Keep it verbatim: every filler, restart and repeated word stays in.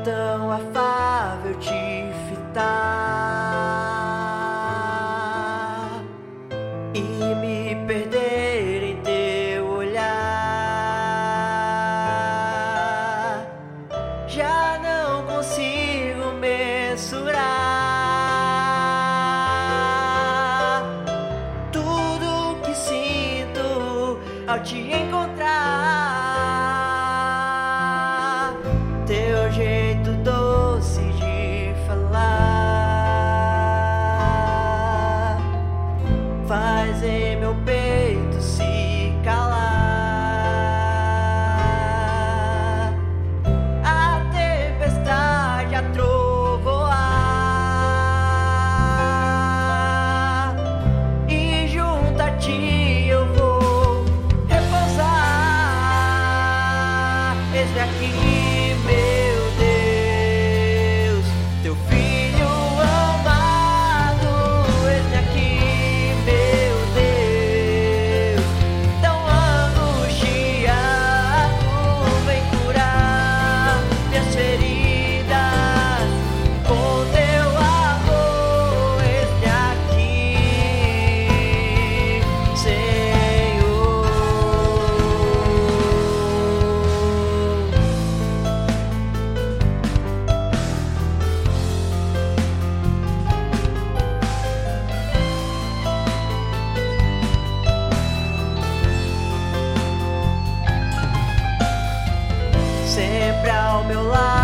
tão afável te fitar e me perder em teu olhar. Já não consigo mensurar tudo que sinto ao te encontrar. Teu jeito doce de falar faz em meu peito se calar. A tempestade a trovoar e junto a ti eu vou repousar. Eis-me aqui, meu Deus, teu filho amado. Eis-me aqui, meu Deus, tão angustiado. Vem curar minhas feridas com teu amor. Eis-me aqui, Senhor. Sempre ao meu lado.